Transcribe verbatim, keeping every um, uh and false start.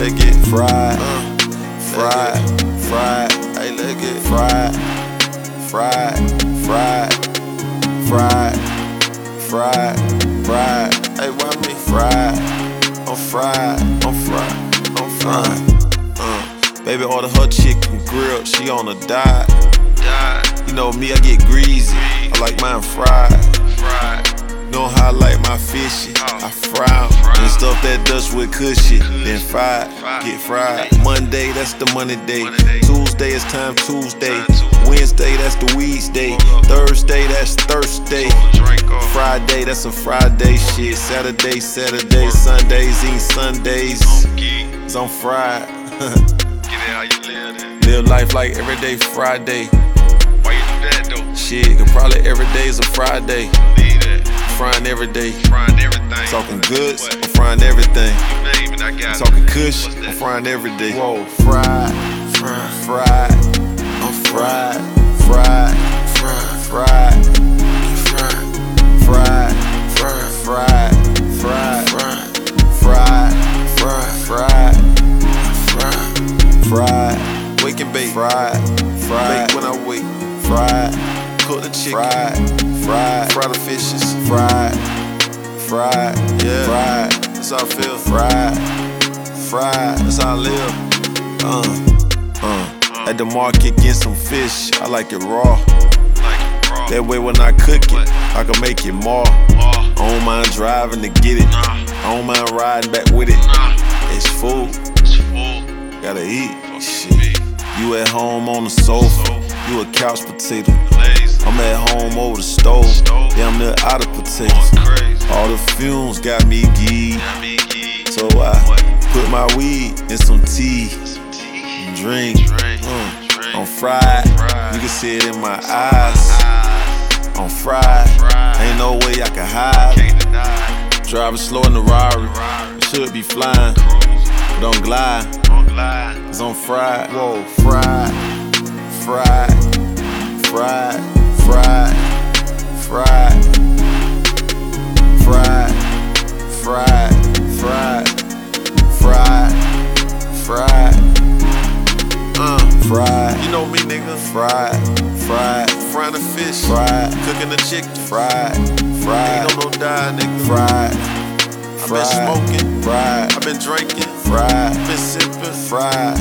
let's get fried, uh, fried, fried, hey, let's get fried, fried, fried, fried, fried, fried, hey, why me fried? I'm fried, I'm fried, I'm fried. Uh, baby order her chicken grilled, she on a diet. You know me, I get greasy, I like mine fried. Know how I like my fishy, I fry 'em and stuff that Dutch with cushy. Then fried, get fried. Monday, that's the money day. Tuesday, it's time Tuesday. Wednesday, that's the weeds day. Thursday, that's Thursday. Friday, that's some Friday shit. Saturday, Saturday, Sundays, eating Sundays. So I'm fried. Live life like everyday Friday. Why you do that though? Shit, cause probably every day's a Friday. Believe that. Frying every day. Frying everything. Talking goods, I'm frying everything. You name it, I got Talking it. kush, What's that? I'm frying every day. Whoa, fried, fried, fried. I'm fried, fried, fried, fried, fried, fried, fried, fried, fried, fried, fried, fried, fried. Wake and bake, fried, fried. Bake when I wake, fried. Cook the chicken, fried, fried. Fry the fishes, fried, fried, yeah, fried. That's how I feel, fried, fried. That's how I live. Uh, uh. At the market, get some fish. I like it raw. That way when I cook it, I can make it more. I don't mind driving to get it. I don't mind riding back with it. It's food. Gotta eat. Shit. You at home on the sofa. You a couch potato. I'm at home over the stove. Yeah, I'm the out of potatoes. All the fumes got me geeked. So I put my weed in some tea. Drink. Mm. I'm fried. You can see it in my eyes. I'm fried. Ain't no way I can hide. Driving slow in the Rari. Should be flying. But don't glide. Cause I'm fried. Whoa, fried. Fried. Fried. Fried. Fried. Fried. Fried. Fried. Fried. Fried. Uh, fried. You know me, nigga. Fried, fried. Frying the fish. Fried. Cooking the chicken. Fried, fried. Ain't no no die, nigga. Fried. I've been smoking. Fried. I've been drinking. Fried. Been sipping. Fried.